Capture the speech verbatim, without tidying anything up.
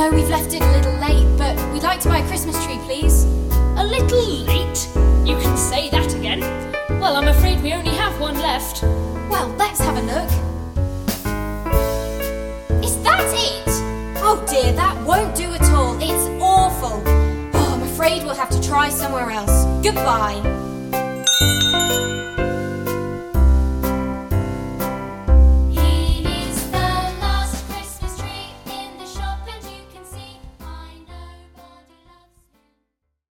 know we've left it a little late, but we'd like to buy a Christmas tree, please. A little late? You can say that again. Well, I'm afraid we only have one left. Well, let's have a look. Is that it? Oh dear, that won't do at all. It's awful. Oh, I'm afraid we'll have to try somewhere else. Goodbye.